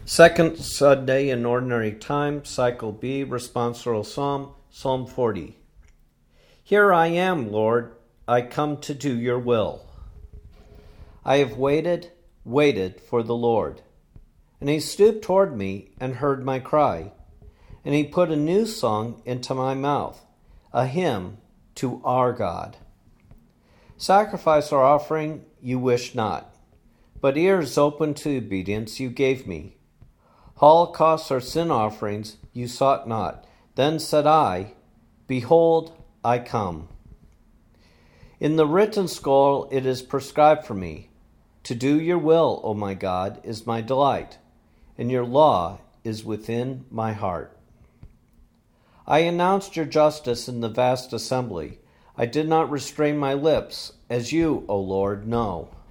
Second Sunday in Ordinary Time, Cycle B, Responsorial Psalm, Psalm 40. Here I am, Lord, I come to do your will. I have waited for the Lord. And he stooped toward me and heard my cry. And he put a new song into my mouth, a hymn to our God. Sacrifice or offering you wish not, but ears open to obedience you gave me. Holocausts or sin offerings you sought not. Then said I, Behold, I come. In the written scroll it is prescribed for me. To do your will, O my God, is my delight, and your law is within my heart. I announced your justice in the vast assembly. I did not restrain my lips, as you, O Lord, know.